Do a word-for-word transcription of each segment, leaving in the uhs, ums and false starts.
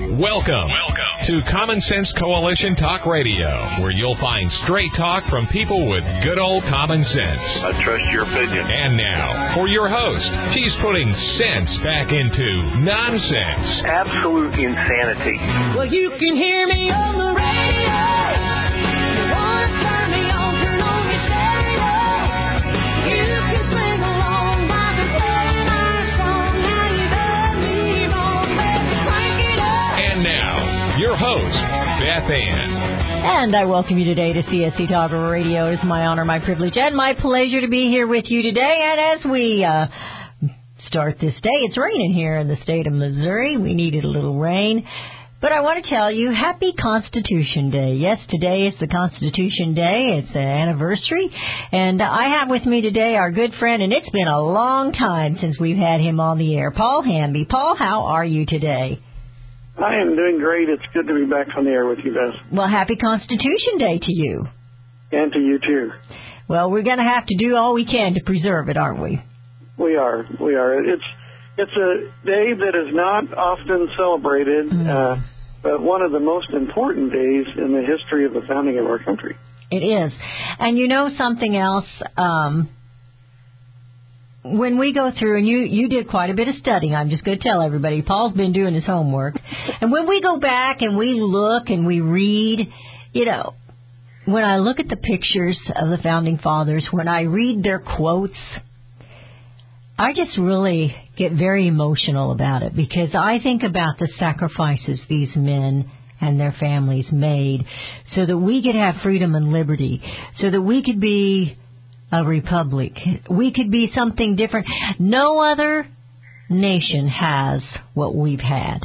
Welcome, Welcome to Common Sense Coalition Talk Radio, where you'll find straight talk from people with good old common sense. I trust your opinion. And now, for your host, she's putting sense back into nonsense. Absolute insanity. Well, you can hear me on the radio. You want to turn me on, turn on your stereo. You can sing along while they're playing our song. How you done me wrong, baby, crank it up. And now, your host, Beth Ann. And I welcome you today to C S C Talk Radio. It is my honor, my privilege, and my pleasure to be here with you today. And as we uh, start this day, it's raining here in the state of Missouri. We needed a little rain. But I want to tell you, happy Constitution Day. Yes, today is the Constitution Day. It's an anniversary. And I have with me today our good friend, and it's been a long time since we've had him on the air, Paul Hamby. Paul, how are you today? I am doing great. It's good to be back on the air with you, Beth. Well, happy Constitution Day to you. And to you, too. Well, we're going to have to do all we can to preserve it, aren't we? We are. We are. It's it's a day that is not often celebrated, mm. uh, but one of the most important days in the history of the founding of our country. It is. And you know something else? Um, when we go through, and you, you did quite a bit of studying, I'm just going to tell everybody, Paul's been doing his homework. And when we go back and we look and we read, you know, when I look at the pictures of the Founding Fathers, when I read their quotes, I just really get very emotional about it, because I think about the sacrifices these men and their families made so that we could have freedom and liberty, so that we could be a republic. We could be something different. No other nation has what we've had.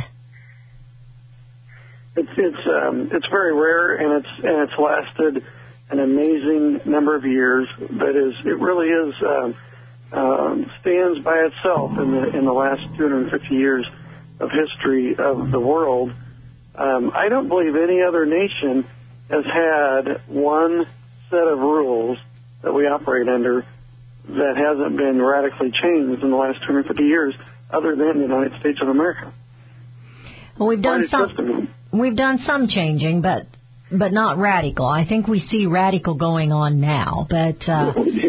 It's it's um, it's very rare, and it's and it's lasted an amazing number of years. But is it really is um, um, stands by itself in the in the last two hundred fifty years of history of the world. Um, I don't believe any other nation has had one set of rules that we operate under that hasn't been radically changed in the last two hundred fifty years, other than the United States of America. Well, we've done some. We've done some changing, but but not radical. I think we see radical going on now, but uh, oh, we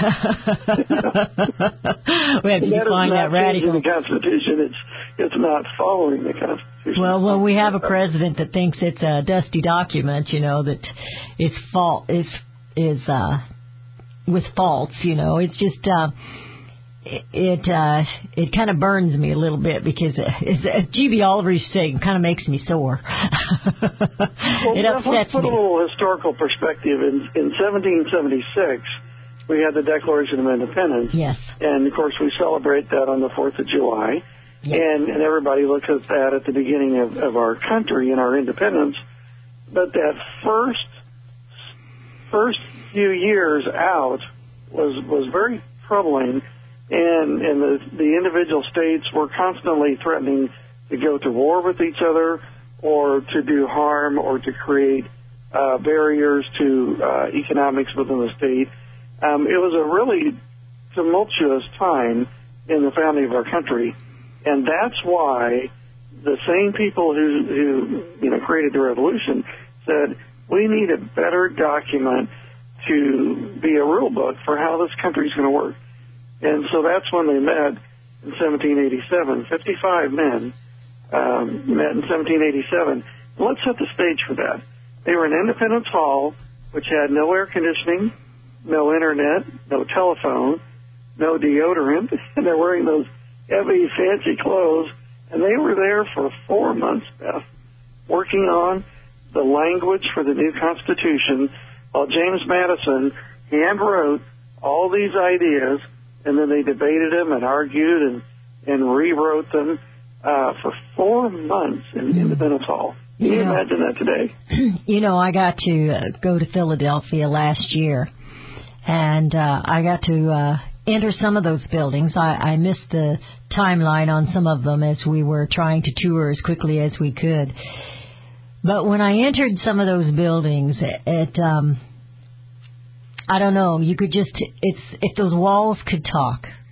have to that define that radical. The Constitution, it's it's not following the Constitution. Well, well, we have a president that thinks it's a dusty document, you know, that it's fault is is uh, with faults, you know. It's just. Uh, It it, uh, it kind of burns me a little bit, because as G B Oliver used to say, it kind of makes me sore. Well, it upsets let's put me. a little historical perspective. In, in seventeen seventy-six, we had the Declaration of Independence. Yes. And, of course, we celebrate that on the fourth of July. Yes. And, and everybody looks at that at the beginning of, of our country and our independence. But that first first few years out was was very troubling. And, and the, the individual states were constantly threatening to go to war with each other, or to do harm, or to create uh, barriers to uh, economics within the state. Um, it was a really tumultuous time in the founding of our country, and that's why the same people who, who you know created the revolution said we need a better document to be a rule book for how this country is going to work. And so that's when they met in seventeen eighty-seven. fifty-five men um, met in seventeen eighty-seven. And let's set the stage for that. They were in Independence Hall, which had no air conditioning, no internet, no telephone, no deodorant, and they're wearing those heavy, fancy clothes. And they were there for four months, Beth, working on the language for the new Constitution, while James Madison hand-wrote all these ideas. And then they debated them and argued and, and rewrote them uh, for four months in Independence Hall. Can you, you know, imagine that today? You know, I got to uh, go to Philadelphia last year, and uh, I got to uh, enter some of those buildings. I, I missed the timeline on some of them as we were trying to tour as quickly as we could. But when I entered some of those buildings, it... it um, I don't know. You could just, it's, if those walls could talk,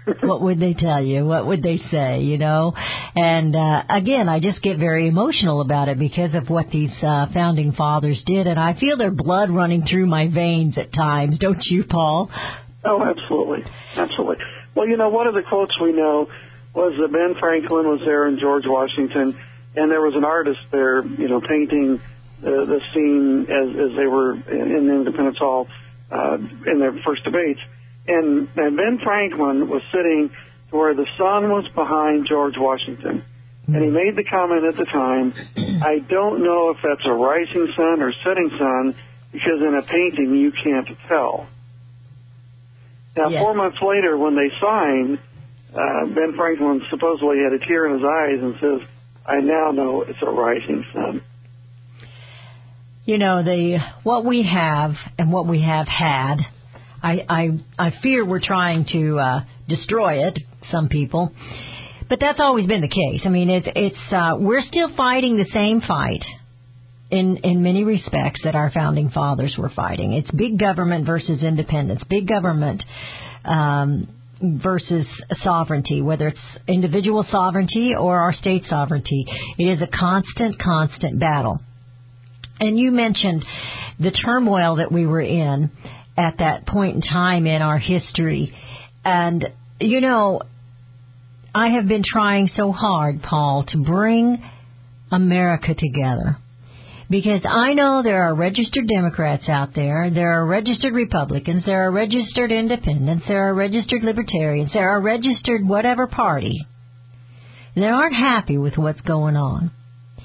What would they tell you? What would they say, you know? And, uh, again, I just get very emotional about it because of what these uh, founding fathers did, and I feel their blood running through my veins at times, don't you, Paul? Oh, absolutely. Absolutely. Well, you know, one of the quotes we know was that Ben Franklin was there in George Washington, and there was an artist there, you know, painting uh, the scene as, as they were in the Independence Hall uh, in their first debates. And, and Ben Franklin was sitting where the sun was behind George Washington. And he made the comment at the time, I don't know if that's a rising sun or setting sun, because in a painting you can't tell. Now, yes. four months later, when they signed, uh, Ben Franklin supposedly had a tear in his eyes and says, I now know it's a rising sun. You know, the what we have and what we have had, I I, I fear we're trying to uh, destroy it, some people. But that's always been the case. I mean, it's it's uh, we're still fighting the same fight in in many respects that our founding fathers were fighting. It's big government versus independence, big government um, versus sovereignty, whether it's individual sovereignty or our state sovereignty. It is a constant, constant battle. And you mentioned the turmoil that we were in at that point in time in our history. And, you know, I have been trying so hard, Paul, to bring America together. Because I know there are registered Democrats out there, there are registered Republicans, there are registered independents, there are registered libertarians, there are registered whatever party. And they aren't happy with what's going on.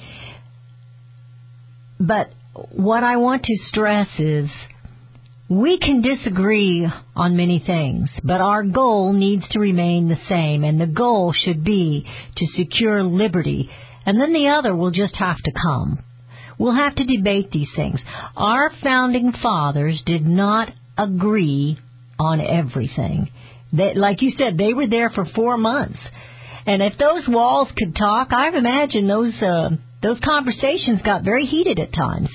But what I want to stress is we can disagree on many things, but our goal needs to remain the same, and the goal should be to secure liberty, and then the other will just have to come. We'll have to debate these things. Our founding fathers did not agree on everything. They, like you said, they were there for four months. And if those walls could talk, I imagine those uh, those conversations got very heated at times.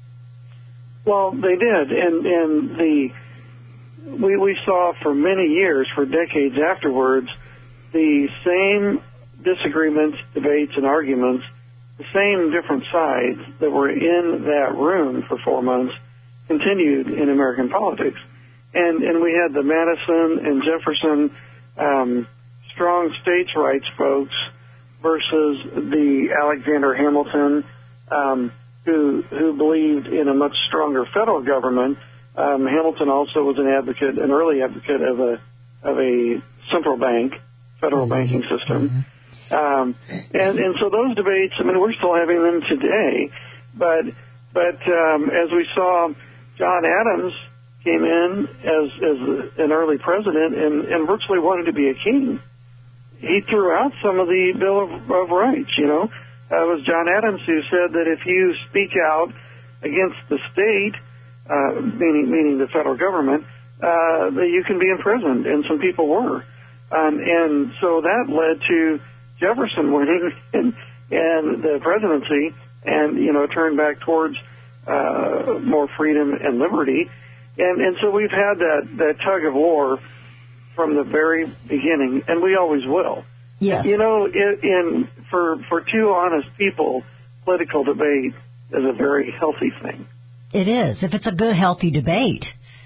Well, they did, and and the we we saw for many years, for decades afterwards, the same disagreements, debates, and arguments, the same different sides that were in that room for four months continued in American politics, and and we had the Madison and Jefferson um, strong states' rights folks versus the Alexander Hamilton. Um, Who, who believed in a much stronger federal government. Um, Hamilton also was an advocate, an early advocate of a of a central bank, federal mm-hmm. banking system. Mm-hmm. Um, and, and so those debates, I mean, we're still having them today. But but um, as we saw, John Adams came in as as an early president and, and virtually wanted to be a king. He threw out some of the Bill of, of Rights, you know. Uh, it was John Adams who said that if you speak out against the state, uh, meaning meaning the federal government, uh, that you can be imprisoned, and some people were. Um, and so that led to Jefferson winning and, and the presidency, and, you know, turned back towards uh, more freedom and liberty. And, and so we've had that, that tug of war from the very beginning, and we always will. Yes. You know, in, in for for two honest people, political debate is a very healthy thing. It is, if it's a good, healthy debate.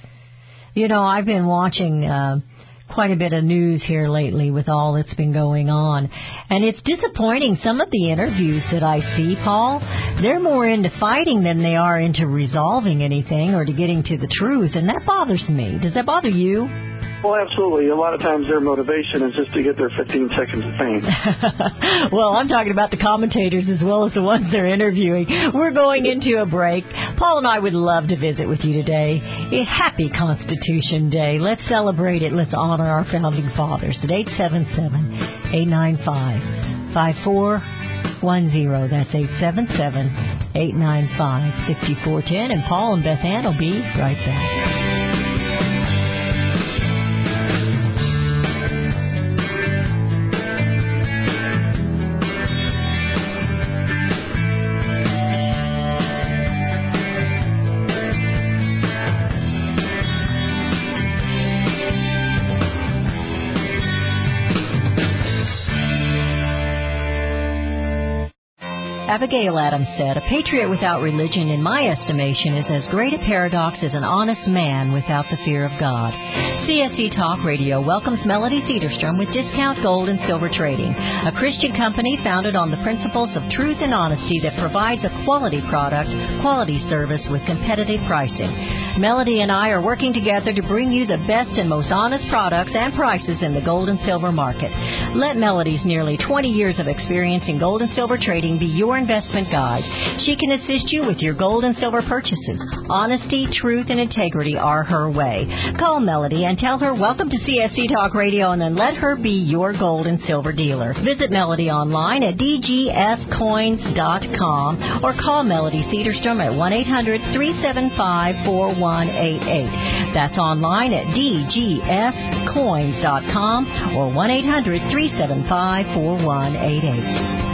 You know, I've been watching uh, quite a bit of news here lately with all that's been going on, and it's disappointing. Some of the interviews that I see, Paul, they're more into fighting than they are into resolving anything or to getting to the truth, and that bothers me. Does that bother you? Well, absolutely. A lot of times their motivation is just to get their fifteen seconds of fame. Well, I'm talking about the commentators as well as the ones they're interviewing. We're going into a break. Paul and I would love to visit with you today. A happy Constitution Day. Let's celebrate it. Let's honor our founding fathers at eight seven seven, eight nine five, five four one zero. That's eight seven seven, eight nine five, five four one zero. And Paul and Beth Ann will be right back. Abigail Adams said, "A patriot without religion, in my estimation, is as great a paradox as an honest man without the fear of God." C S C Talk Radio welcomes Melody Cedarstrom with Discount Gold and Silver Trading, a Christian company founded on the principles of truth and honesty that provides a quality product, quality service with competitive pricing. Melody and I are working together to bring you the best and most honest products and prices in the gold and silver market. Let Melody's nearly twenty years of experience in gold and silver trading be your investment guide. She can assist you with your gold and silver purchases. Honesty, truth, and integrity are her way. Call Melody and tell her welcome to C S C Talk Radio, and then let her be your gold and silver dealer. Visit Melody online at d g s coins dot com or call Melody Cedarstrom at one eight hundred, three seven five, four one eight eight. That's online at d g s coins dot com or one eight hundred, three seven five, four one eight eight.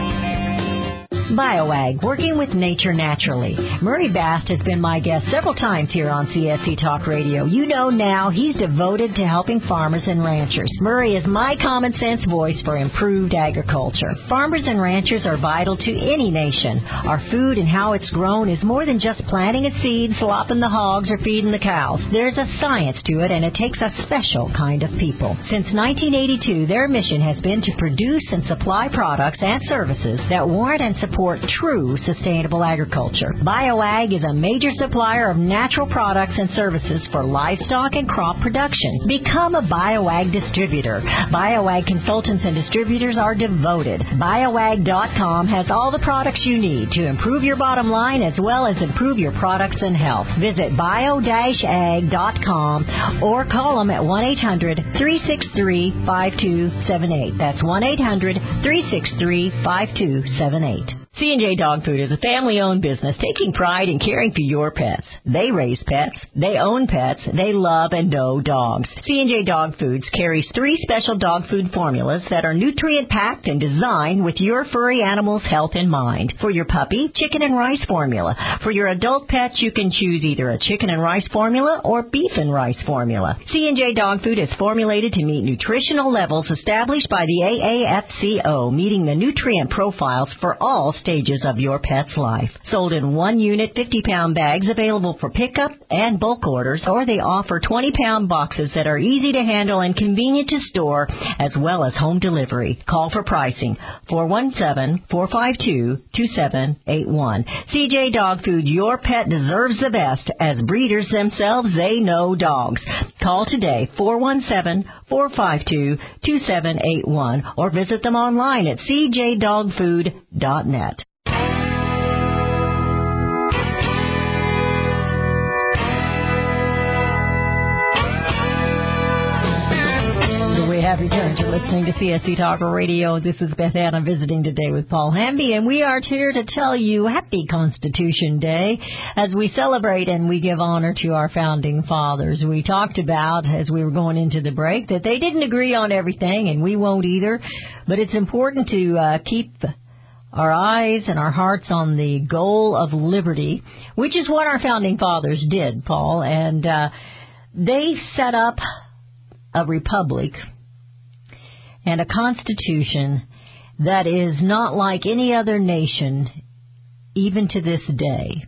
BioAg, working with nature naturally. Murray Bast has been my guest several times here on C S C Talk Radio. You know now he's devoted to helping farmers and ranchers. Murray is my common sense voice for improved agriculture. Farmers and ranchers are vital to any nation. Our food and how it's grown is more than just planting a seed, slopping the hogs, or feeding the cows. There's a science to it, and it takes a special kind of people. Since nineteen eighty-two, their mission has been to produce and supply products and services that warrant and support true sustainable agriculture. BioAg is a major supplier of natural products and services for livestock and crop production. Become a BioAg distributor. BioAg consultants and distributors are devoted. BioAg dot com has all the products you need to improve your bottom line as well as improve your products and health. Visit bio dash ag dot com or call them at one eight hundred, three six three, five two seven eight. That's one eight hundred, three six three, five two seven eight. C and J Dog Food is a family-owned business taking pride in caring for your pets. They raise pets, they own pets, they love and know dogs. C and J Dog Foods carries three special dog food formulas that are nutrient-packed and designed with your furry animal's health in mind. For your puppy, chicken and rice formula. For your adult pet, you can choose either a chicken and rice formula or beef and rice formula. C and J Dog Food is formulated to meet nutritional levels established by the A A F C O, meeting the nutrient profiles for all stages of your pet's life. Sold in one unit fifty pound bags available for pickup and bulk orders, or they offer twenty pound boxes that are easy to handle and convenient to store, as well as home delivery. Call for pricing, four one seven, four five two, two seven eight one. C J Dog Food, your pet deserves the best. As breeders themselves, they know dogs. Call today, four one seven, four five two, two seven eight one, or visit them online at c j dog food dot net. We have returned. You're listening to C S C Talk Radio. This is Beth Ann. I'm visiting today with Paul Hamby, and we are here to tell you Happy Constitution Day as we celebrate and we give honor to our founding fathers. We talked about, as we were going into the break, that they didn't agree on everything, and we won't either, but it's important to uh, keep our eyes and our hearts on the goal of liberty, which is what our founding fathers did, Paul, and uh, they set up a republic and a constitution that is not like any other nation, even to this day.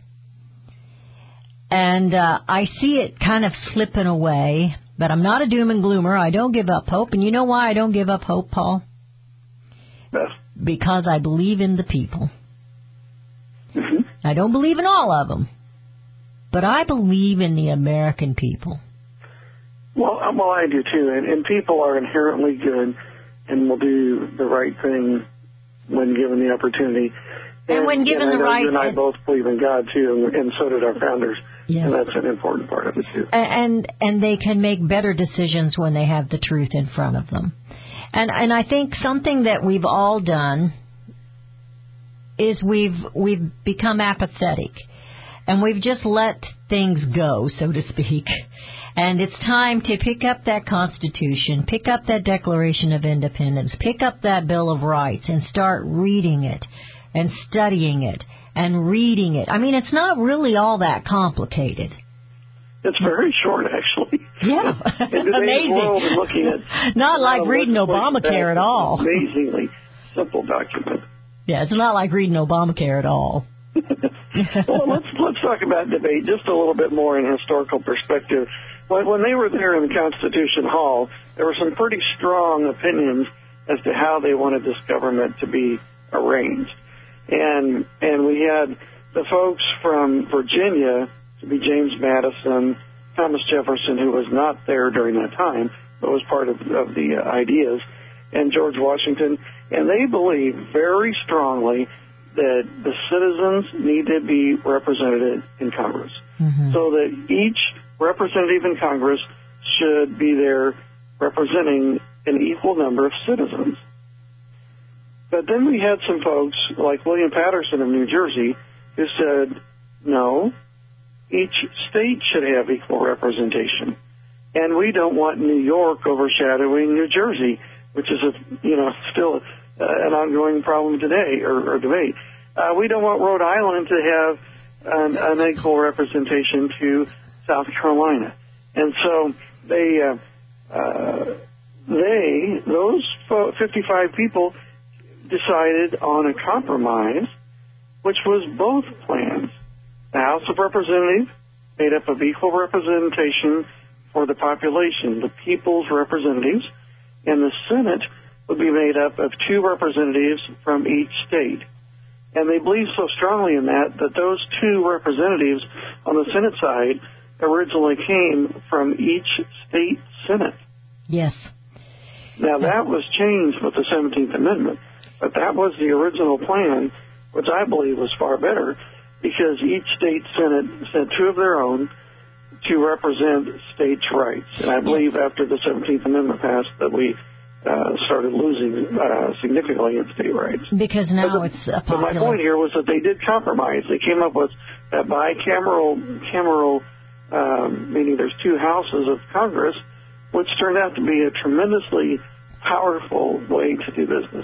And uh, I see it kind of slipping away, but I'm not a doom and gloomer. I don't give up hope. And you know why I don't give up hope, Paul? Yes. Because I believe in the people. Mm-hmm. I don't believe in all of them, but I believe in the American people. Well, um, well, I do too, and, and people are inherently good and will do the right thing when given the opportunity. And, and when given and I the know right, you and I both believe in God too, and, and so did our founders. Yeah. And that's an important part of it too. And and they can make better decisions when they have the truth in front of them. And and I think something that we've all done is we've we've become apathetic, and we've just let things go, so to speak. And it's time to pick up that Constitution, pick up that Declaration of Independence, pick up that Bill of Rights, and start reading it and studying it and reading it. I mean, it's not really all that complicated. It's very short, actually. Yeah, in amazing. World and looking at not like reading Obamacare at all. Amazingly simple document. Yeah, it's not like reading Obamacare at all. Well, let's let's talk about debate just a little bit more in historical perspective. When, when they were there in the Constitution Hall, there were some pretty strong opinions as to how they wanted this government to be arranged, and and we had the folks from Virginia, to be James Madison, Thomas Jefferson, who was not there during that time, but was part of, of the uh, ideas, and George Washington, and they believed very strongly that the citizens need to be represented in Congress, mm-hmm. so that each representative in Congress should be there representing an equal number of citizens. But then we had some folks like William Patterson of New Jersey who said, no, each state should have equal representation. And we don't want New York overshadowing New Jersey, which is, a, you know, still uh, an ongoing problem today, or, or debate. Uh, we don't want Rhode Island to have an unequal representation to South Carolina. And so they, uh, uh, they, those fifty-five people decided on a compromise, which was both plans. The House of Representatives, made up of equal representation for the population, the people's representatives, and the Senate would be made up of two representatives from each state. And they believed so strongly in that that those two representatives on the Senate side originally came from each state Senate. Yes. Now, that was changed with the seventeenth Amendment, but that was the original plan, which I believe was far better, because each state Senate sent two of their own to represent states' rights. And I believe after the seventeenth Amendment passed that we uh, started losing uh, significantly in state rights. Because now but, it's a popular... But my point here was that they did compromise. They came up with that bicameral, cameral, um, meaning there's two houses of Congress, which turned out to be a tremendously powerful way to do business.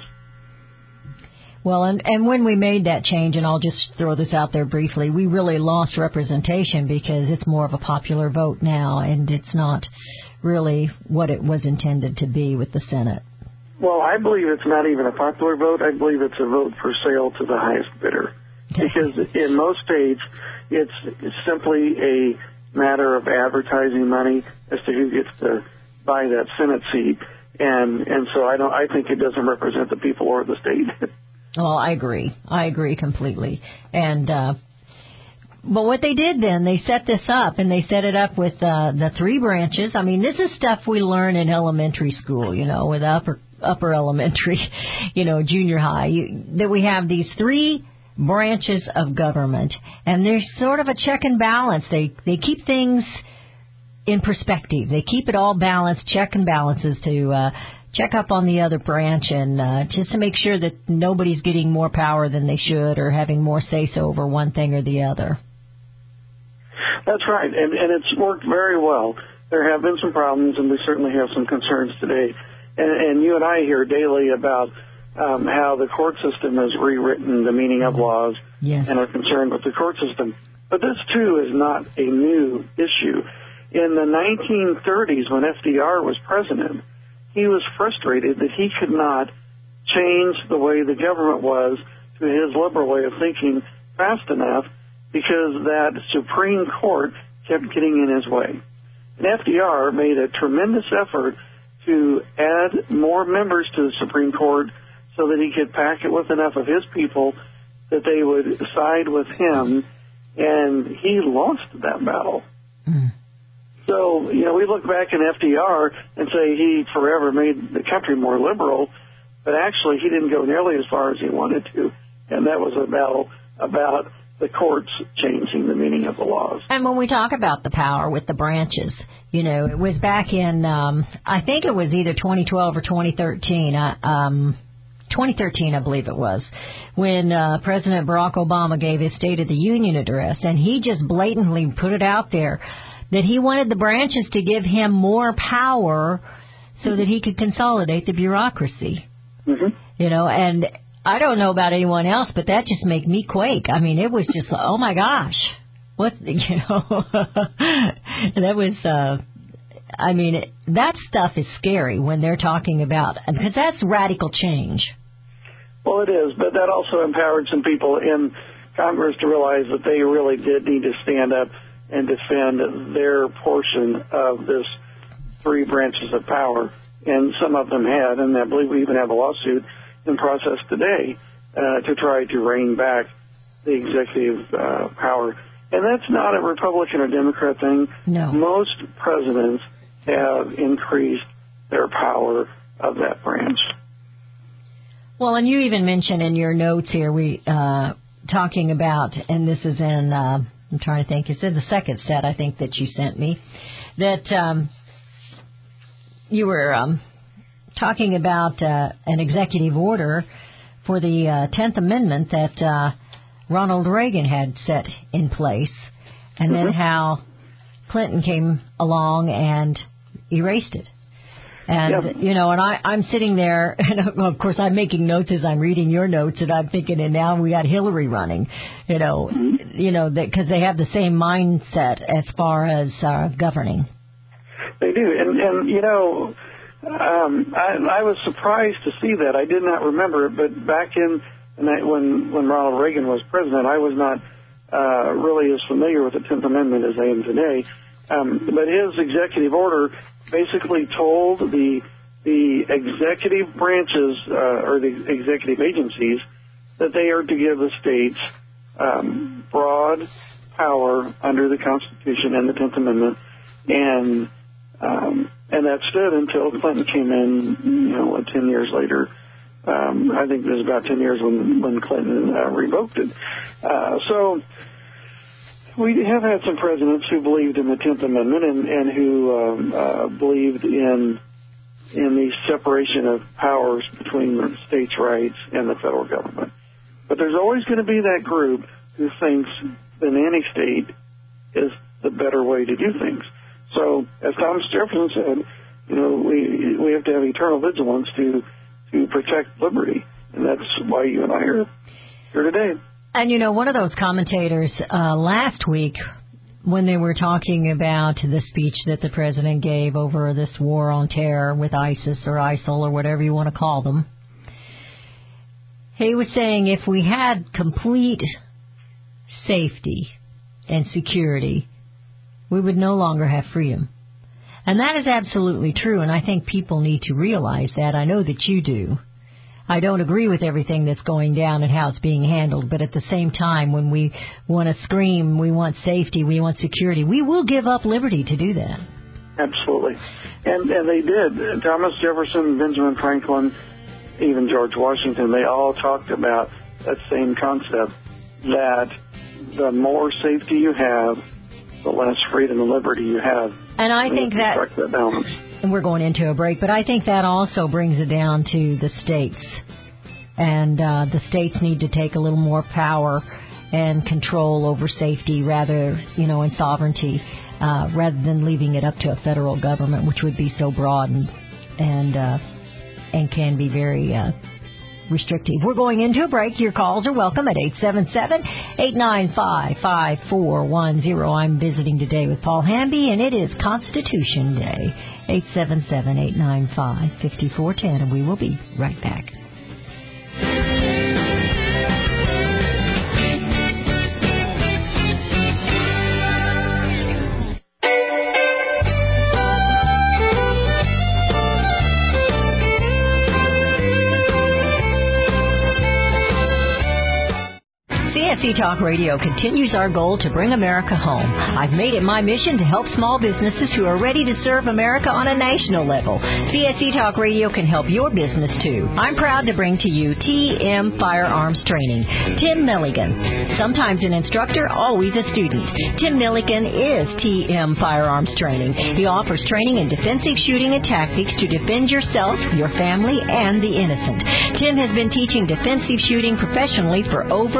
Well, and, and when we made that change, and I'll just throw this out there briefly, we really lost representation because it's more of a popular vote now, and it's not really what it was intended to be with the Senate. Well, I believe it's not even a popular vote. I believe it's a vote for sale to the highest bidder. Because in most states, it's, it's simply a matter of advertising money as to who gets to buy that Senate seat. And, and so I don't, I think it doesn't represent the people or the state. Well, I agree. I agree completely. And, uh, but what they did then, they set this up, and they set it up with uh, the three branches. I mean, this is stuff we learn in elementary school, you know, with upper upper elementary, you know, junior high, you, that we have these three branches of government, and there's sort of a check and balance. They they keep things in perspective. They keep it all balanced, check and balances to uh, check up on the other branch, and uh, just to make sure that nobody's getting more power than they should or having more say-so over one thing or the other. That's right, and, and it's worked very well. There have been some problems, and we certainly have some concerns today. And, and you and I hear daily about um, how the court system has rewritten the meaning of laws, yes, and are concerned with the court system. But this, too, is not a new issue. In the nineteen thirties, when F D R was president, he was frustrated that he could not change the way the government was to his liberal way of thinking fast enough, because that Supreme Court kept getting in his way. And F D R made a tremendous effort to add more members to the Supreme Court so that he could pack it with enough of his people that they would side with him, and he lost that battle. Mm. So, you know, we look back in F D R and say he forever made the country more liberal, but actually he didn't go nearly as far as he wanted to, and that was a battle about the courts changing the meaning of the laws. And when we talk about the power with the branches, you know, it was back in, um, I think it was either twenty twelve or twenty thirteen, uh, um, twenty thirteen, I believe it was, when uh, President Barack Obama gave his State of the Union address, and he just blatantly put it out there that he wanted the branches to give him more power so that he could consolidate the bureaucracy. Mm-hmm. You know, and I don't know about anyone else, but that just made me quake. I mean, it was just, oh my gosh, what, you know, that was, uh, I mean, it, that stuff is scary when they're talking about, because that's radical change. Well, it is, but that also empowered some people in Congress to realize that they really did need to stand up and defend their portion of this three branches of power, and some of them had, and I believe we even have a lawsuit in process today uh, to try to rein back the executive uh, power. And that's not a Republican or Democrat thing. No. Most presidents have increased their power of that branch. Well, and you even mentioned in your notes here, we uh, talking about, and this is in, uh, I'm trying to think, it's in the second set, I think, that you sent me, that um, you were um, talking about uh, an executive order for the uh, tenth Amendment that uh, Ronald Reagan had set in place, and mm-hmm. then how Clinton came along and erased it. And, yep. you know, and I, I'm sitting there, and of course I'm making notes as I'm reading your notes, and I'm thinking, and now we got Hillary running, you know, mm-hmm. you know, because they have the same mindset as far as uh, governing. They do. And, and you know, um, I, I was surprised to see that. I did not remember it, but back in, in that, when, when Ronald Reagan was president, I was not uh, really as familiar with the tenth Amendment as I am today. Um, but his executive order basically told the the executive branches uh, or the executive agencies that they are to give the states um, broad power under the Constitution and the tenth Amendment, and um, and that stood until Clinton came in, you know, ten years later. Um, I think it was about ten years when when Clinton uh, revoked it. Uh, so. We have had some presidents who believed in the tenth Amendment and, and who um, uh, believed in in the separation of powers between the states' rights and the federal government. But there's always going to be that group who thinks the nanny state is the better way to do things. So, as Thomas Jefferson said, you know, we we have to have eternal vigilance to to protect liberty, and that's why you and I are here today. And, you know, one of those commentators uh, last week, when they were talking about the speech that the president gave over this war on terror with ISIS or ISIL or whatever you want to call them, he was saying if we had complete safety and security, we would no longer have freedom. And that is absolutely true, and I think people need to realize that. I know that you do. I don't agree with everything that's going down and how it's being handled, but at the same time, when we want to scream, we want safety, we want security, we will give up liberty to do that. Absolutely. And, and they did. Thomas Jefferson, Benjamin Franklin, even George Washington, they all talked about that same concept, that the more safety you have, the less freedom and liberty you have. And I think that... strike that balance. And we're going into a break, but I think that also brings it down to the states. And uh, the states need to take a little more power and control over safety rather, you know, and sovereignty, uh, rather than leaving it up to a federal government, which would be so broad and and, uh, and can be very uh, restrictive. We're going into a break. Your calls are welcome at eight seven seven, eight nine five, five four one zero. I'm visiting today with Paul Hamby, and it is Constitution Day. eight seven seven, eight nine five, five four one zero, and we will be right back. C S C Talk Radio continues our goal to bring America home. I've made it my mission to help small businesses who are ready to serve America on a national level. C S C Talk Radio can help your business, too. I'm proud to bring to you T M Firearms Training. Tim Milligan, sometimes an instructor, always a student. Tim Milligan is T M Firearms Training. He offers training in defensive shooting and tactics to defend yourself, your family, and the innocent. Tim has been teaching defensive shooting professionally for over four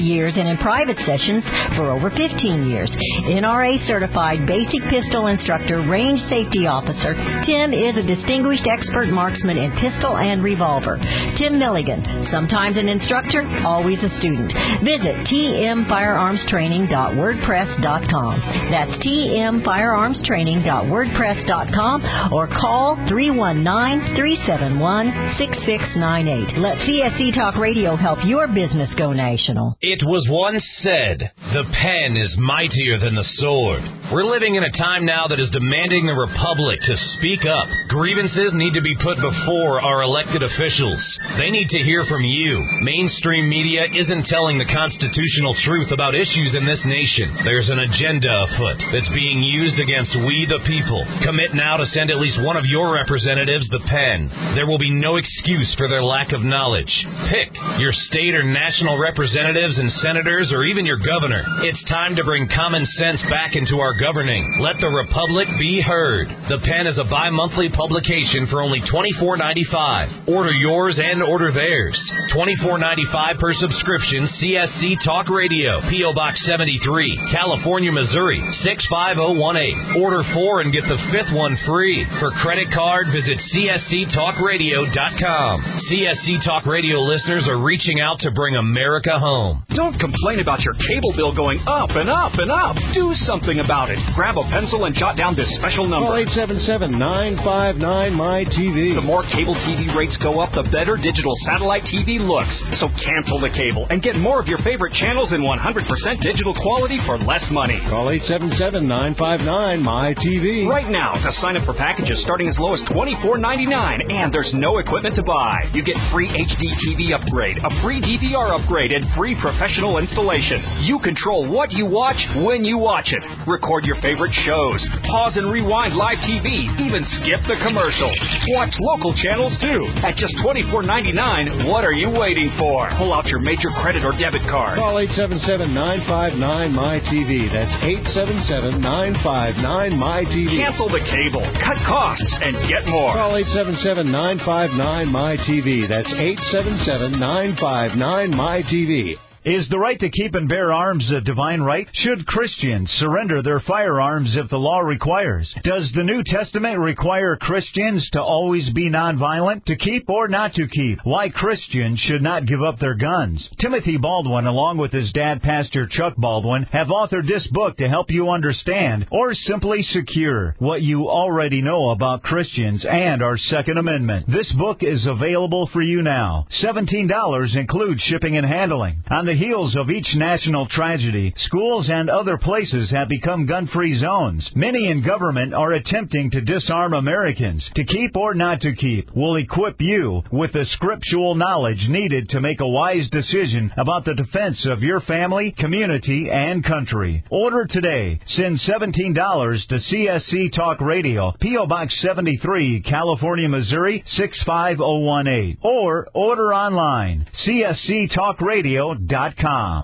years and in private sessions for over fifteen years. N R A certified basic pistol instructor, range safety officer, Tim is a distinguished expert marksman in pistol and revolver. Tim Milligan, sometimes an instructor, always a student. Visit T M firearms training dot wordpress dot com. That's T M firearms training dot wordpress dot com or call three one nine, three seven one, six six nine eight. Let C S C Talk Radio help your business go national. It was once said, the pen is mightier than the sword. We're living in a time now that is demanding the Republic to speak up. Grievances need to be put before our elected officials. They need to hear from you. Mainstream media isn't telling the constitutional truth about issues in this nation. There's an agenda afoot that's being used against we the people. Commit now to send at least one of your representatives the pen. There will be no excuse for their lack of knowledge. Pick your state or national representatives and senators or even your governor. It's time to bring common sense back into our governing. Let the Republic be heard. The Pen is a bi-monthly publication for only twenty-four ninety-five. Order yours and order theirs. twenty-four ninety-five per subscription. C S C Talk Radio, P O Box seventy-three, California, Missouri, six five zero one eight. Order four and get the fifth one free. For credit card, visit C S C talk radio dot com. C S C Talk Radio listeners are reaching out to bring America home. Don't complain about your cable bill going up and up and up. Do something about it. Grab a pencil and jot down this special number. Call eight seven seven, nine five nine, M Y T V. The more cable T V rates go up, the better digital satellite T V looks. So cancel the cable and get more of your favorite channels in one hundred percent digital quality for less money. Call eight seven seven, nine five nine, M Y T V. Right now to sign up for packages starting as low as twenty-four ninety-nine, and there's no equipment to buy. You get free H D T V upgrade, a free D V R upgrade, and free professional installation. You control what you watch when you watch it. Record your favorite shows. Pause and rewind live T V. Even skip the commercials. Watch local channels too. At just twenty-four ninety-nine, what are you waiting for? Pull out your major credit or debit card. Call eight seven seven, nine five nine, M Y T V. That's eight seven seven, nine five nine, M Y T V. Cancel the cable, cut costs, and get more. Call eight seven seven, nine five nine, M Y T V. That's eight seven seven, nine five nine, M Y T V. Is the right to keep and bear arms a divine right? Should Christians surrender their firearms if the law requires? Does the New Testament require Christians to always be nonviolent? To keep or not to keep? Why Christians should not give up their guns? Timothy Baldwin, along with his dad, Pastor Chuck Baldwin, have authored this book to help you understand or simply secure what you already know about Christians and our Second Amendment. This book is available for you now. seventeen dollars includes shipping and handling. On the heels of each national tragedy, schools and other places have become gun-free zones. Many in government are attempting to disarm Americans. To keep or not to keep will equip you with the scriptural knowledge needed to make a wise decision about the defense of your family, community, and country. Order today. Send seventeen dollars to C S C Talk Radio, P O Box seventy-three, California, Missouri, six five zero one eight. Or order online, C S C talk radio dot com.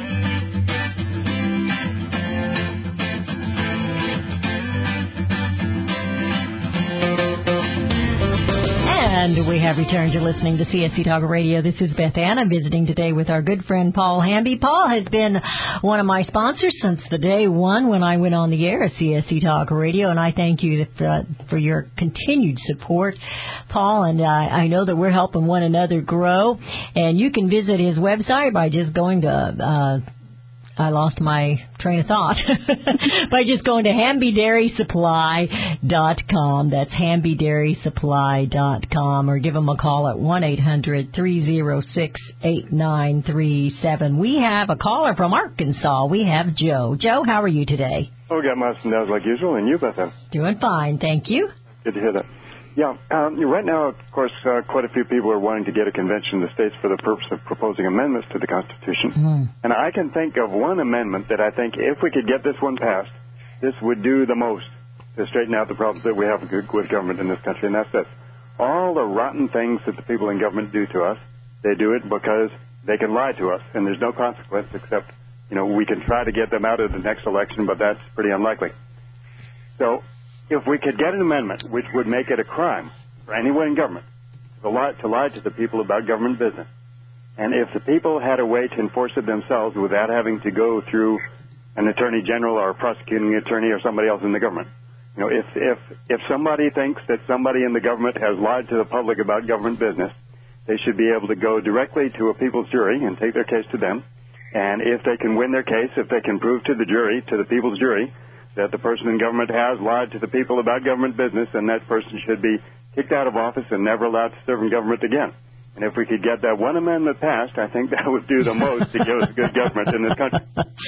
And we have returned to listening to C S C Talk Radio. This is Beth Ann. I'm visiting today with our good friend Paul Hamby. Paul has been one of my sponsors since the day one when I went on the air at C S C Talk Radio, and I thank you for, for your continued support, Paul. And uh, I know that we're helping one another grow. And you can visit his website by just going to... Uh, I lost my train of thought by just going to Hamby Dairy Supply dot com. That's Hamby Dairy Supply dot com, or give them a call at one eight hundred, three oh six, eight nine three seven. We have a caller from Arkansas. We have Joe. Joe, how are you today? Oh, we got my ups and downs like usual, and you, Beth Ann? Doing fine, thank you. Good to hear that. Yeah, um, right now, of course, uh, quite a few people are wanting to get a convention in the states for the purpose of proposing amendments to the Constitution. Mm. And I can think of one amendment that I think if we could get this one passed, this would do the most to straighten out the problems that we have with government in this country, and that's this. All the rotten things that the people in government do to us, they do it because they can lie to us, and there's no consequence except, you know, we can try to get them out of the next election, but that's pretty unlikely. So if we could get an amendment which would make it a crime for anyone in government to lie, to lie to the people about government business, And if the people had a way to enforce it themselves without having to go through an attorney general or a prosecuting attorney or somebody else in the government, you know, if if if somebody thinks that somebody in the government has lied to the public about government business, they should be able to go directly to a people's jury and take their case to them. And if they can win their case, if they can prove to the jury, to the people's jury, that the person in government has lied to the people about government business, then that person should be kicked out of office and never allowed to serve in government again. And if we could get that one amendment passed, I think that would do the most to give us good government in this country.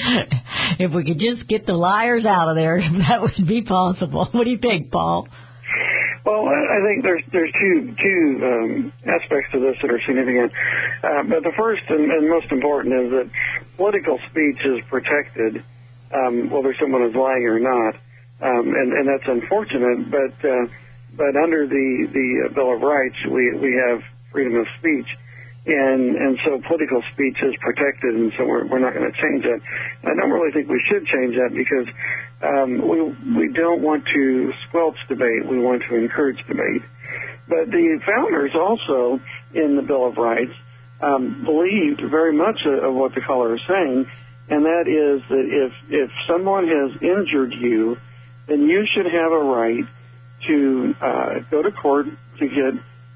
If we could just get the liars out of there, that would be possible. What do you think, Paul? Well, I think there's there's two two um, aspects to this that are significant. Uh, but the first and, and most important is that political speech is protected, um, whether someone is lying or not, um, and, and that's unfortunate. But uh, but under the the Bill of Rights, we we have freedom of speech, and and so political speech is protected, and so we're we're not going to change that. I don't really think we should change that because um, we we don't want to squelch debate. We want to encourage debate. But the founders also in the Bill of Rights um, believed very much of what the caller is saying, and that is that if if someone has injured you, then you should have a right to uh, go to court to get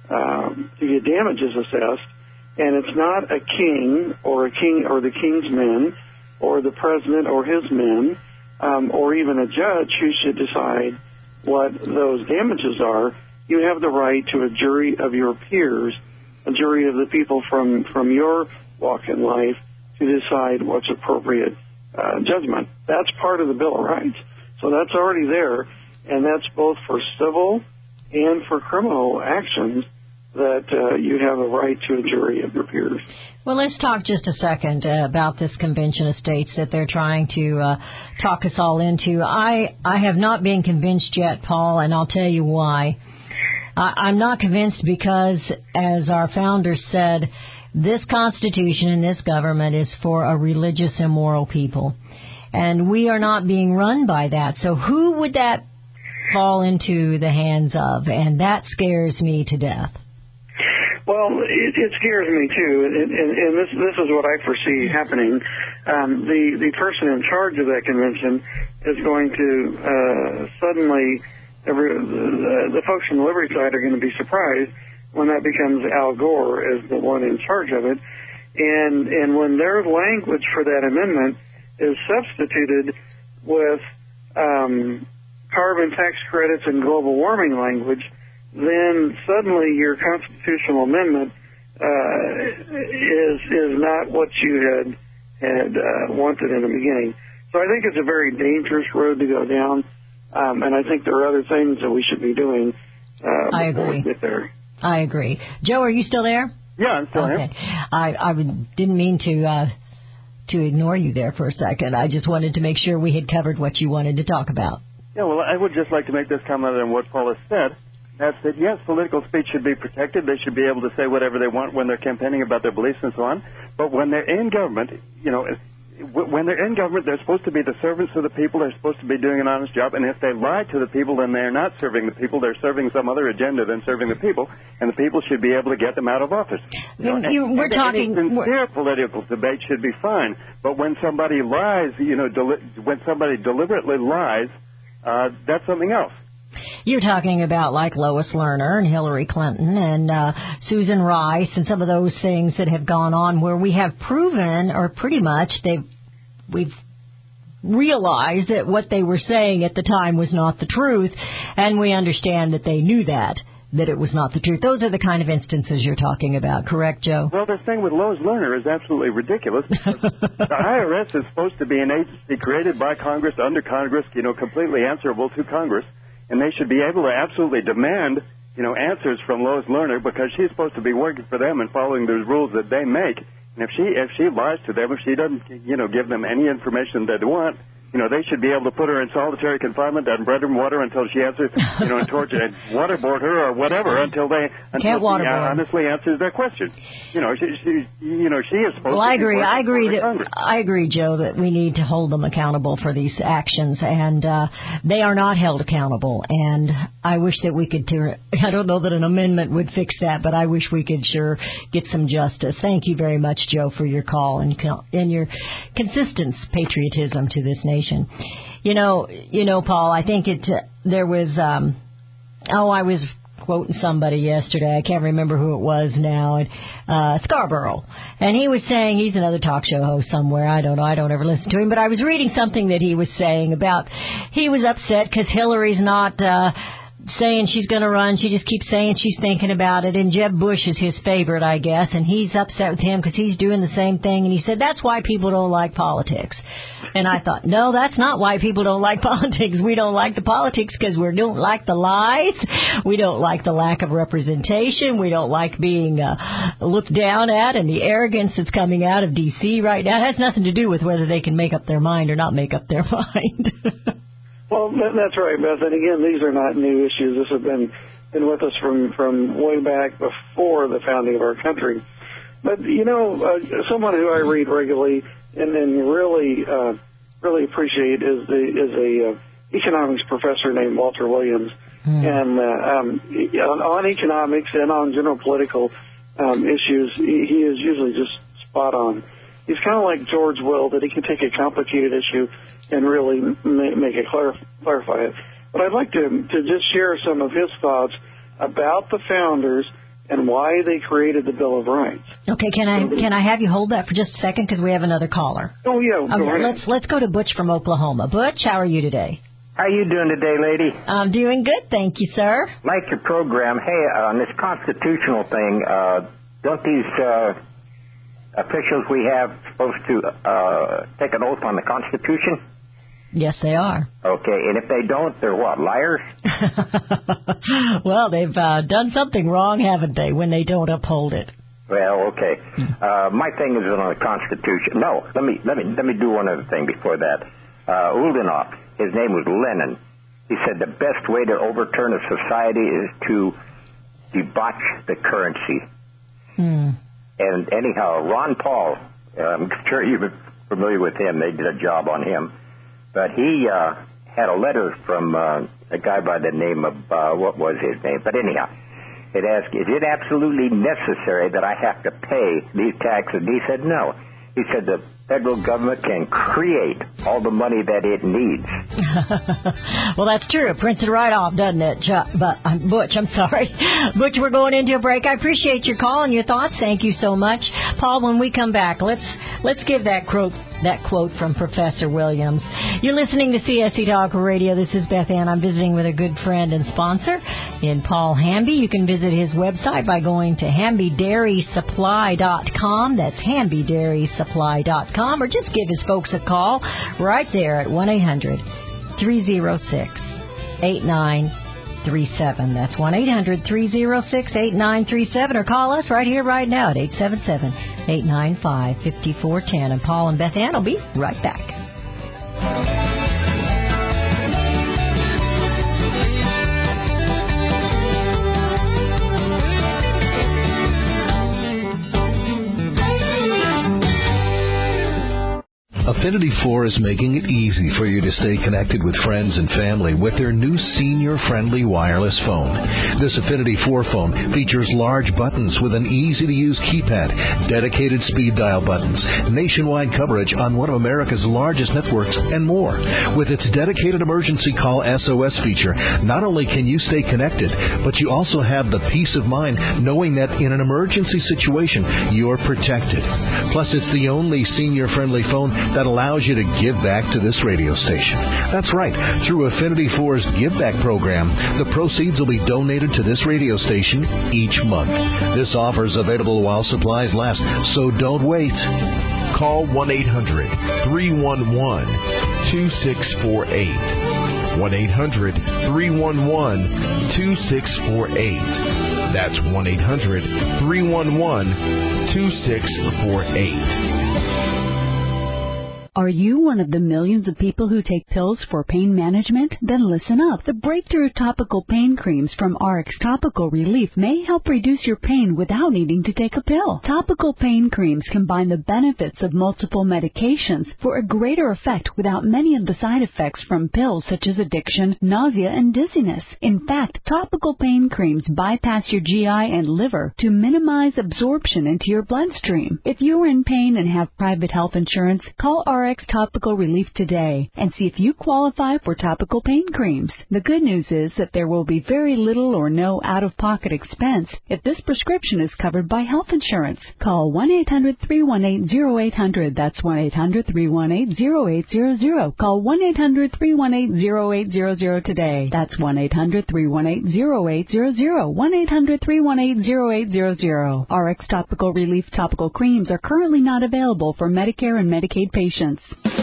Um, to get damages assessed, and it's not a king or a king or the king's men or the president or his men um, or even a judge who should decide what those damages are. You have the right to a jury of your peers, a jury of the people from, from your walk in life to decide what's appropriate uh, judgment. That's part of the Bill of Rights. So that's already there, and that's both for civil and for criminal actions, that uh, you have a right to a jury of your peers. Well, let's talk just a second uh, about this convention of states that they're trying to uh, talk us all into. I, I have not been convinced yet, Paul, and I'll tell you why. I, I'm not convinced because, as our founders said, this Constitution and this government is for a religious and moral people. And we are not being run by that. So who would that fall into the hands of? And that scares me to death. Well, it, it scares me too, and, and, and this this is what I foresee happening. Um, the the person in charge of that convention is going to uh, suddenly, every, the, the folks from the Liberty side are going to be surprised when that becomes Al Gore as the one in charge of it, and and when their language for that amendment is substituted with um, carbon tax credits and global warming language, then suddenly your constitutional amendment uh, is is not what you had had uh, wanted in the beginning. So I think it's a very dangerous road to go down, um, and I think there are other things that we should be doing uh, I before agree. we get there. I agree. Joe, are you still there? Yeah, I'm still okay. here. I I would, didn't mean to uh, to ignore you there for a second. I just wanted to make sure we had covered what you wanted to talk about. Yeah, well, I would just like to make this comment on what Paul has said. That's that, yes, political speech should be protected. They should be able to say whatever they want when they're campaigning about their beliefs and so on. But when they're in government, you know, when they're in government, they're supposed to be the servants of the people. They're supposed to be doing an honest job. And if they lie to the people, then they're not serving the people. They're serving some other agenda than serving the people. And the people should be able to get them out of office. You know, you, and, we're and talking. Any sincere political debate should be fine. But when somebody lies, you know, deli- when somebody deliberately lies, uh, that's something else. You're talking about like Lois Lerner and Hillary Clinton and uh, Susan Rice and some of those things that have gone on where we have proven, or pretty much they've we've realized that what they were saying at the time was not the truth, and we understand that they knew that, that it was not the truth. Those are the kind of instances you're talking about, correct, Joe? Well, this thing with Lois Lerner is absolutely ridiculous. The I R S is supposed to be an agency created by Congress, under Congress, you know, completely answerable to Congress. And they should be able to absolutely demand, you know, answers from Lois Lerner because she's supposed to be working for them and following those rules that they make. And if she if she lies to them, if she doesn't, you know, give them any information they want, You know, they should be able to put her in solitary confinement and bread and water until she answers, you know, and torture and waterboard her or whatever until they until Can't she waterboard. honestly answers their question. You know, she, she you know she is supposed Well, to. I agree. be I agree for that Congress. I agree, Joe, that we need to hold them accountable for these actions, and uh, they are not held accountable. And I wish that we could. Ter- I don't know that an amendment would fix that, but I wish we could sure get some justice. Thank you very much, Joe, for your call and and your consistent patriotism to this nation. You know, you know, Paul, I think it, uh, there was, um, oh, I was quoting somebody yesterday. I can't remember who it was now, and, uh, Scarborough. And he was saying, he's another talk show host somewhere. I don't know. I don't ever listen to him, but I was reading something that he was saying about, he was upset because Hillary's not, uh, saying she's going to run. She just keeps saying she's thinking about it. And Jeb Bush is his favorite, I guess. And he's upset with him because he's doing the same thing. And he said, that's why people don't like politics. And I thought, no, that's not why people don't like politics. We don't like the politics because we don't like the lies. We don't like the lack of representation. We don't like being uh, looked down at and the arrogance that's coming out of D C right now. It has nothing to do with whether they can make up their mind or not make up their mind. Well, that, that's right, Beth. And again, these are not new issues. This has been been with us from, from way back before the founding of our country. But, you know, uh, someone who I read regularly and, and really uh, really appreciate is the is a uh, economics professor named Walter Williams. Mm. And uh, um, on, on economics and on general political um, issues, he, he is usually just spot on. He's kind of like George Will, that he can take a complicated issue and really ma- make it clar- clarify it. But I'd like to to just share some of his thoughts about the founders and why they created the Bill of Rights. Okay, can I can I have you hold that for just a second because we have another caller? Oh yeah, go okay, ahead. let's let's go to Butch from Oklahoma. Butch, how are you today? How you doing today, lady? I'm doing good, thank you, sir. Like your program. Hey, uh, on this constitutional thing, uh, don't these uh, officials we have supposed to uh, take an oath on the Constitution? Yes, they are. Okay, and if they don't, they're what, liars? Well, they've uh, done something wrong, haven't they, when they don't uphold it? Well, okay. Uh, my thing is on the Constitution. No, let me let me let me do one other thing before that. Uh, Uldenhoff, his name was Lenin. He said the best way to overturn a society is to debauch the currency. Hmm. And anyhow, Ron Paul, uh, I'm sure you're familiar with him. They did a job on him. But he uh, had a letter from uh, a guy by the name of, uh, what was his name? But anyhow, it asked, is it absolutely necessary that I have to pay these taxes? And he said no. He said the federal government can create all the money that it needs. Well, that's true. It prints it right off, doesn't it? Ch- but I'm Butch, I'm sorry. Butch, we're going into a break. I appreciate your call and your thoughts. Thank you so much. Paul, when we come back, let's let's give that quote that quote from Professor Williams. You're listening to C S C Talk Radio. This is Beth Ann. I'm visiting with a good friend and sponsor in Paul Hamby. You can visit his website by going to hamby dairy supply dot com. That's hamby dairy supply dot com. Or just give his folks a call right there at one eight hundred three oh six eight nine three seven. That's one eight hundred three oh six eight nine three seven. Or call us right here, right now at eight seven seven eight nine five five four one zero. And Paul and Beth Ann will be right back. Affinity four is making it easy for you to stay connected with friends and family with their new senior-friendly wireless phone. This Affinity four phone features large buttons with an easy-to-use keypad, dedicated speed dial buttons, nationwide coverage on one of America's largest networks, and more. With its dedicated emergency call S O S feature, not only can you stay connected, but you also have the peace of mind knowing that in an emergency situation, you're protected. Plus, it's the only senior-friendly phone that allows you to give back to this radio station. That's right. Through Affinity four's Give Back program, the proceeds will be donated to this radio station each month. This offer is available while supplies last, so don't wait. Call one eight hundred three one one two six four eight. one eight hundred three one one two six four eight. That's one eight hundred three one one two six four eight. Are you one of the millions of people who take pills for pain management? Then listen up. The breakthrough topical pain creams from R X Topical Relief may help reduce your pain without needing to take a pill. Topical pain creams combine the benefits of multiple medications for a greater effect without many of the side effects from pills such as addiction, nausea, and dizziness. In fact, topical pain creams bypass your G I and liver to minimize absorption into your bloodstream. If you are in pain and have private health insurance, call R X Topical Relief today and see if you qualify for topical pain creams. The good news is that there will be very little or no out-of-pocket expense if this prescription is covered by health insurance. Call one eight hundred three one eight oh eight hundred. That's one eight hundred three one eight oh eight hundred. Call one eight hundred three one eight oh eight hundred today. That's one eight hundred three one eight oh eight hundred. one eight hundred three one eight oh eight hundred. R X Topical Relief topical creams are currently not available for Medicare and Medicaid patients.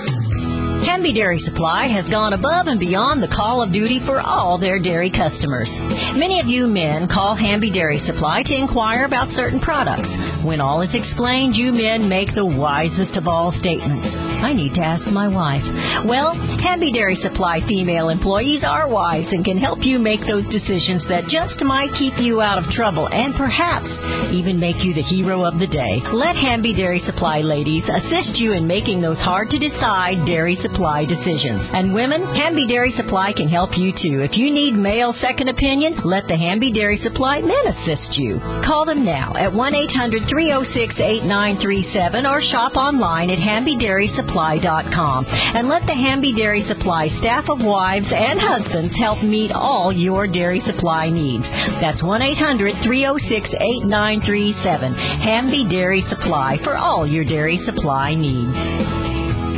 Canby Dairy Supply has gone above and beyond the call of duty for all their dairy customers. Many of you men call Canby Dairy Supply to inquire about certain products. When all is explained, you men make the wisest of all statements. I need to ask my wife. Well, Canby Dairy Supply female employees are wise and can help you make those decisions that just might keep you out of trouble and perhaps even make you the hero of the day. Let Canby Dairy Supply ladies assist you in making those hard-to-decide dairy supply decisions. And women, Canby Dairy Supply can help you too. If you need male second opinion, let the Canby Dairy Supply men assist you. Call them now at one eight hundred three oh six eight nine three seven or shop online at Canby Dairy Supply dot com. And let the Canby Dairy Supply staff of wives and husbands help meet all your dairy supply needs. That's one eight hundred three oh six eight nine three seven. Canby Dairy Supply for all your dairy supply needs.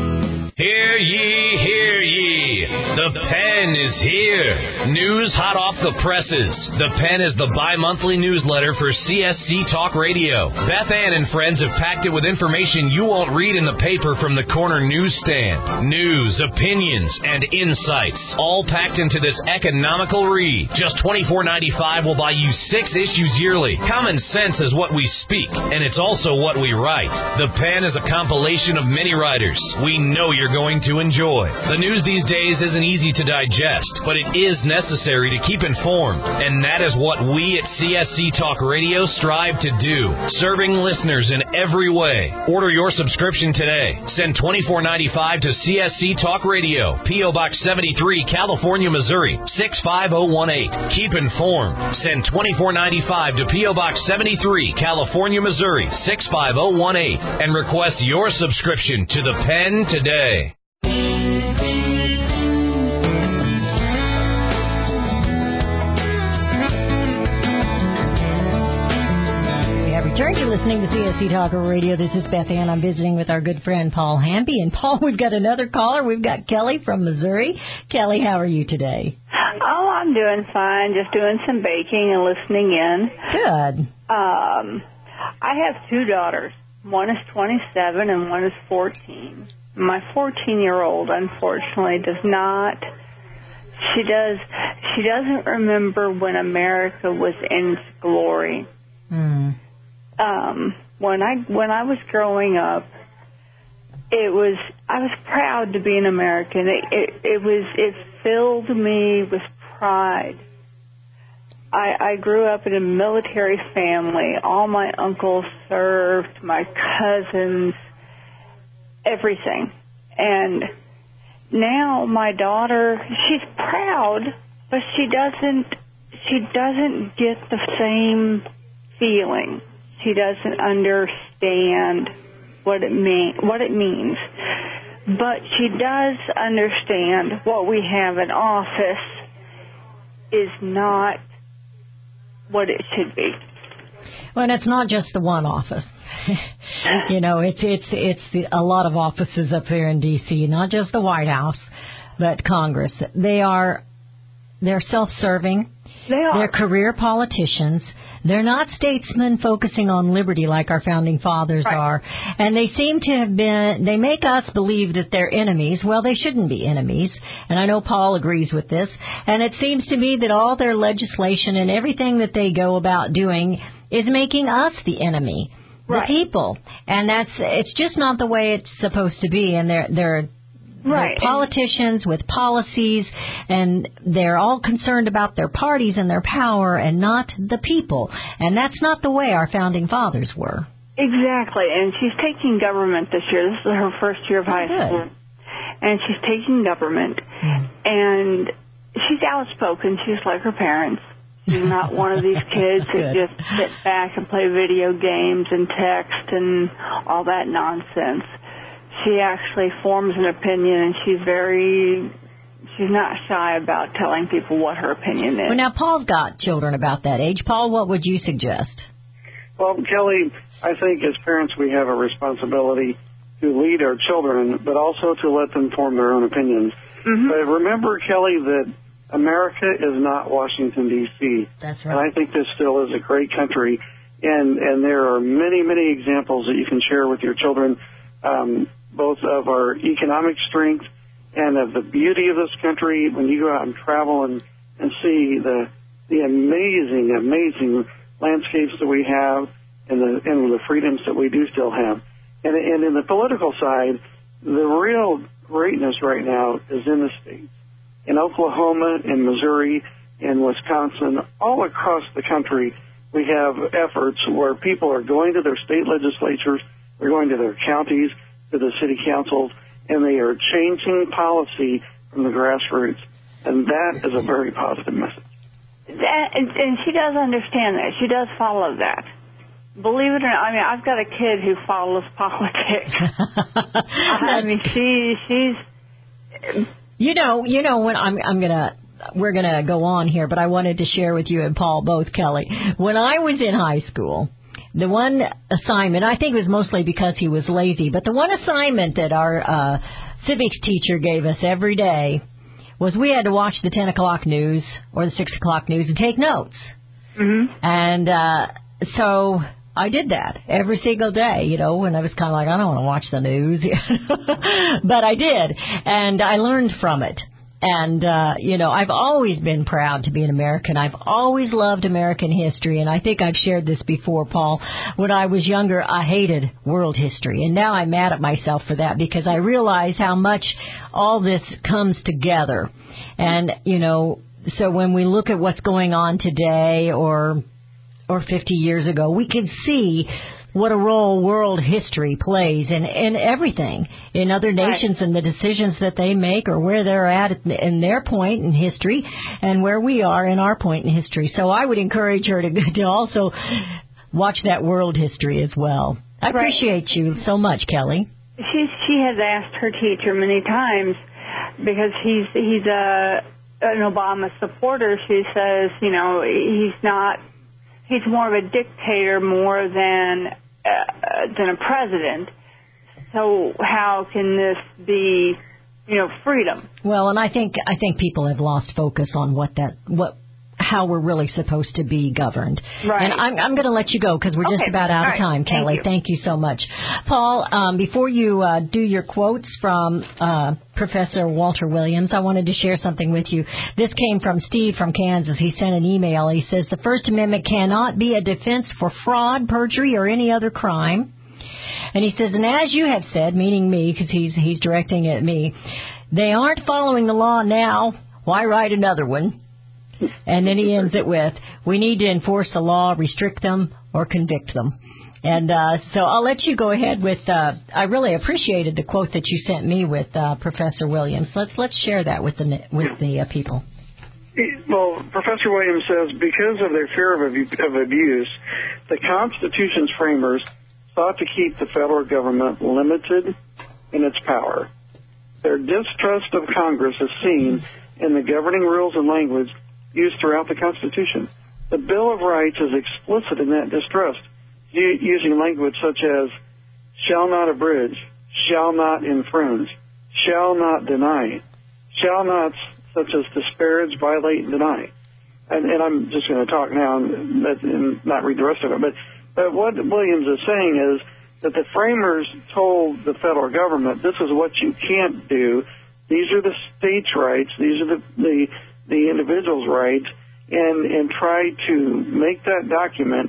Hear ye, hear ye. The Pen is here. News hot off the presses. The Pen is the bi-monthly newsletter for C S C Talk Radio. Beth Ann and friends have packed it with information you won't read in the paper from the corner newsstand. News, opinions, and insights, all packed into this economical read. Just twenty-four ninety-five will buy you six issues yearly. Common sense is what we speak, and it's also what we write. The Pen is a compilation of many writers we know you're going to enjoy. The news these days isn't easy to digest, but it is necessary to keep informed, and that is what we at C S C Talk Radio strive to do, serving listeners in every way. Order your subscription today. Send twenty-four ninety-five to C S C Talk Radio, P O. Box seventy-three, California, Missouri, six five zero one eight. Keep informed. Send twenty-four ninety-five to P O. Box seventy-three, California, Missouri, six five zero one eight, and request your subscription to the Pen today. Return, you're listening to C S C Talker Radio. This is Beth Ann. I'm visiting with our good friend Paul Hamby. And Paul, we've got another caller. We've got Kelly from Missouri. Kelly, how are you today? Oh, I'm doing fine. Just doing some baking and listening in. Good. Um, I have two daughters. One is twenty-seven and one is fourteen. My fourteen-year-old, unfortunately, does not. She does. She doesn't remember when America was in its glory. Hmm. Um, when I when I was growing up, it was I was proud to be an American. It it, it was it filled me with pride. I, I grew up in a military family. All my uncles served, my cousins, everything. And now my daughter, she's proud, but she doesn't she doesn't get the same feeling. She doesn't understand what it mean, what it means. But she does understand what we have in office is not what it should be. Well, and it's not just the one office. You know, it's it's it's the, a lot of offices up there in D C, not just the White House, but Congress. They are they're self-serving. They are. They're career politicians. They're not statesmen focusing on liberty like our founding fathers right. are. And they seem to have been, they make us believe that they're enemies. Well, they shouldn't be enemies. And I know Paul agrees with this. And it seems to me that all their legislation and everything that they go about doing is making us the enemy. the Right. people. And that's it's just not the way it's supposed to be. And they're they're Right. They're politicians with policies, and they're all concerned about their parties and their power and not the people. And that's not the way our founding fathers were. Exactly. And she's taking government this year. This is her first year of high good. school. And she's taking government. And she's outspoken. She's like her parents. She's not one of these kids that Good. just sit back and play video games and text and all that nonsense. She actually forms an opinion, and she's very, she's not shy about telling people what her opinion is. Well, now, Paul's got children about that age. Paul, what would you suggest? Well, Kelly, I think as parents we have a responsibility to lead our children, but also to let them form their own opinions. Mm-hmm. But remember, Kelly, that America is not Washington, D C That's right. And I think this still is a great country. And, and there are many, many examples that you can share with your children, um, both of our economic strength and of the beauty of this country when you go out and travel and, and see the the amazing, amazing landscapes that we have and the and the freedoms that we do still have. And, and in the political side, the real greatness right now is in the states. In Oklahoma, in Missouri, in Wisconsin, all across the country, we have efforts where people are going to their state legislatures, they're going to their counties, to the city councils, and they are changing policy from the grassroots. And that is a very positive message. That, and, and she does understand that. She does follow that. Believe it or not, I mean, I've got a kid who follows politics. I mean, she, she's... You know, you know, when I'm, I'm gonna, we're gonna go on here, but I wanted to share with you and Paul both, Kelly. When I was in high school, the one assignment, I think it was mostly because he was lazy, but the one assignment that our uh, civics teacher gave us every day was we had to watch the ten o'clock news or the six o'clock news and take notes. Mm-hmm. And uh, so I did that every single day, you know, when I was kind of like, I don't want to watch the news. But I did, and I learned from it. And, uh, you know, I've always been proud to be an American. I've always loved American history, and I think I've shared this before, Paul. When I was younger, I hated world history, and now I'm mad at myself for that because I realize how much all this comes together. And, you know, so when we look at what's going on today or or fifty years ago, we can see what a role world history plays in, in everything, in other nations and the decisions that they make or where they're at in their point in history and where we are in our point in history. So I would encourage her to, to also watch that world history as well. I Right. appreciate you so much, Kelly. She she has asked her teacher many times because he's he's a an Obama supporter. She says, you know, he's not. He's more of a dictator more than uh, than a president. So how can this be, you know, freedom? Well, and I think I think people have lost focus on what that what how we're really supposed to be governed. Right. And I'm, I'm going to let you go because we're just Okay. about out All of right. time, Thank Kelly. you. Thank you so much. Paul, um, before you uh, do your quotes from uh, Professor Walter Williams, I wanted to share something with you. This came from Steve from Kansas. He sent an email. He says, the First Amendment cannot be a defense for fraud, perjury, or any other crime. And he says, and as you have said, meaning me, because he's, he's directing it at me, they aren't following the law now. Why write another one? And then he ends it with, we need to enforce the law, restrict them, or convict them. And uh, so I'll let you go ahead with, uh, I really appreciated the quote that you sent me with uh, Professor Williams. Let's let's share that with the with the uh, people. Well, Professor Williams says, because of their fear of, abu- of abuse, the Constitution's framers sought to keep the federal government limited in its power. Their distrust of Congress is seen in the governing rules and language used throughout the Constitution. The Bill of Rights is explicit in that distrust, u- using language such as shall not abridge, shall not infringe, shall not deny, shall not such as disparage, violate, and deny. And, and I'm just going to talk now and, and not read the rest of it. But, but what Williams is saying is that the framers told the federal government, this is what you can't do. These are the states' rights. These are the, the the individual's rights, and, and try to make that document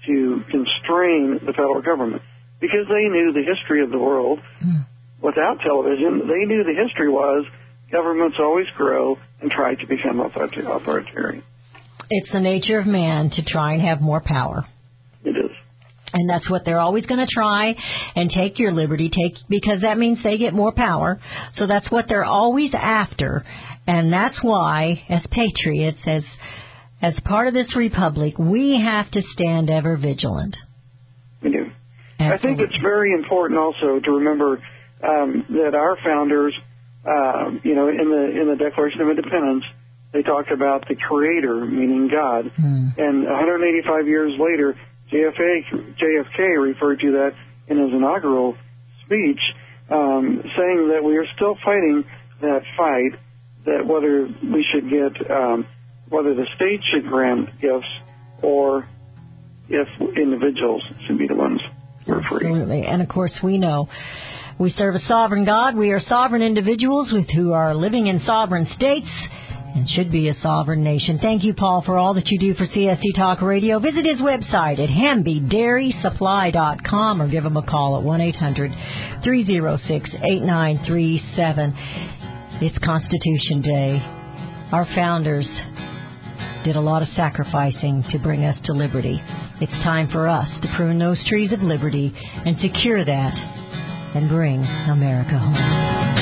to constrain the federal government because they knew the history of the world. Mm. Without television, they knew the history was governments always grow and try to become authoritarian. It's the nature of man to try and have more power. It is. And that's what they're always going to try and take your liberty, take because that means they get more power. So that's what they're always after. And that's why, as patriots, as as part of this republic, we have to stand ever vigilant. We do. Absolutely. I think it's very important also to remember um, that our founders, uh, you know, in the in the Declaration of Independence, they talked about the Creator, meaning God. Mm. And one hundred eighty-five years later, J F K referred to that in his inaugural speech, um, saying that we are still fighting that fight, that whether we should get, um, whether the state should grant gifts or if individuals should be the ones who are free. Absolutely. And, of course, we know we serve a sovereign God. We are sovereign individuals with who are living in sovereign states and should be a sovereign nation. Thank you, Paul, for all that you do for C S C Talk Radio. Visit his website at hamby dairy supply dot com or give him a call at one eight hundred three oh six eight nine three seven. It's Constitution Day. Our founders did a lot of sacrificing to bring us to liberty. It's time for us to prune those trees of liberty and secure that and bring America home.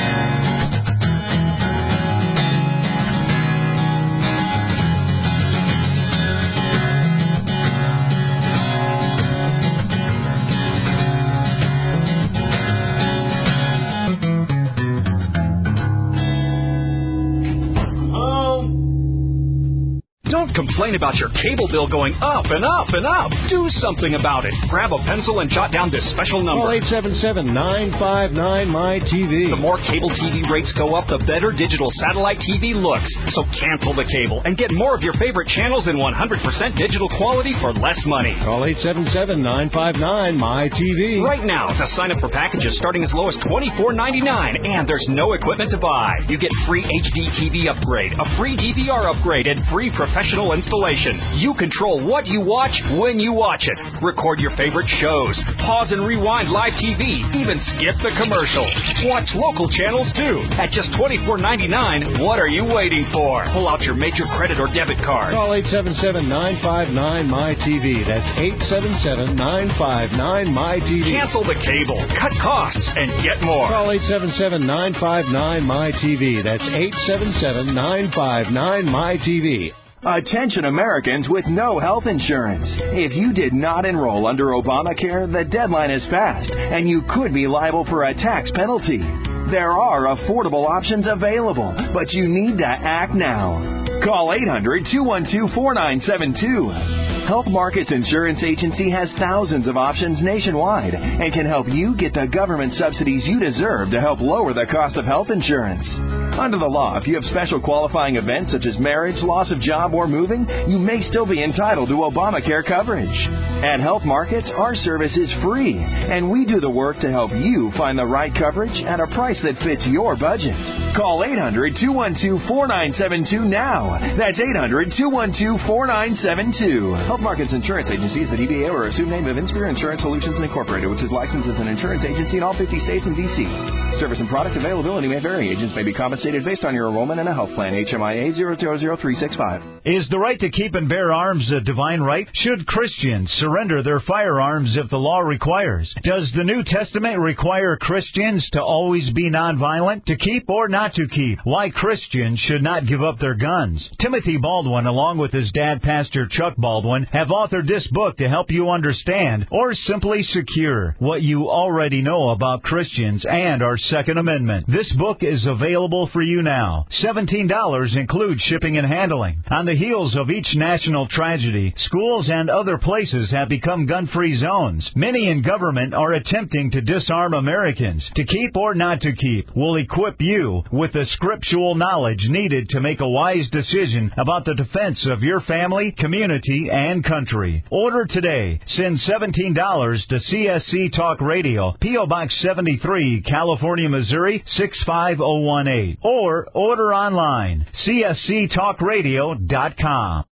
Complain about your cable bill going up and up and up. Do something about it. Grab a pencil and jot down this special number. Call eight seven seven, nine five nine, M Y T V. The more cable T V rates go up, the better digital satellite T V looks. So cancel the cable and get more of your favorite channels in one hundred percent digital quality for less money. Call eight seven seven, nine five nine, M Y T V. Right now, to sign up for packages starting as low as twenty-four ninety-nine, and there's no equipment to buy. You get free H D T V upgrade, a free D V R upgrade, and free professional installation. You control what you watch when you watch it. Record your favorite shows. Pause and rewind live T V. Even skip the commercials. Watch local channels too. At just twenty-four ninety-nine, what are you waiting for? Pull out your major credit or debit card. Call eight seven seven, nine five nine, M Y T V. That's eight seven seven, nine five nine, M Y T V. Cancel the cable. Cut costs and get more. Call eight seven seven, nine five nine, M Y T V. That's eight seven seven, nine five nine, M Y T V. Attention Americans with no health insurance. If you did not enroll under Obamacare, the deadline is passed, and you could be liable for a tax penalty. There are affordable options available, but you need to act now. Call eight hundred, two one two, four nine seven two. Health Markets Insurance Agency has thousands of options nationwide and can help you get the government subsidies you deserve to help lower the cost of health insurance. Under the law, if you have special qualifying events such as marriage, loss of job, or moving, you may still be entitled to Obamacare coverage. At Health Markets, our service is free, and we do the work to help you find the right coverage at a price that fits your budget. Call eight hundred, two one two, four nine seven two now. That's eight hundred, two one two, four nine seven two. Health Markets Insurance Agency is the D B A or assumed name of Inspire Insurance Solutions Incorporated, which is licensed as an insurance agency in all fifty states and D C. Service and product availability may vary. Agents may be compensated based on your enrollment in a health plan. H M I A zero zero zero three six five. Is the right to keep and bear arms a divine right? Should Christians surrender their firearms if the law requires? Does the New Testament require Christians to always be nonviolent, to keep or not to keep? Why Christians should not give up their guns? Timothy Baldwin, along with his dad, Pastor Chuck Baldwin, have authored this book to help you understand or simply secure what you already know about Christians and our Second Amendment. This book is available for you now. seventeen dollars includes shipping and handling. On the heels of each national tragedy, schools and other places have become gun-free zones. Many in government are attempting to disarm Americans. To keep or not to keep will equip you with the scriptural knowledge needed to make a wise decision about the defense of your family, community, and country. Order today. Send seventeen dollars to C S C Talk Radio, P O Box seventy-three, California, Missouri, six five zero one eight. Or order online, C S C talk radio dot com.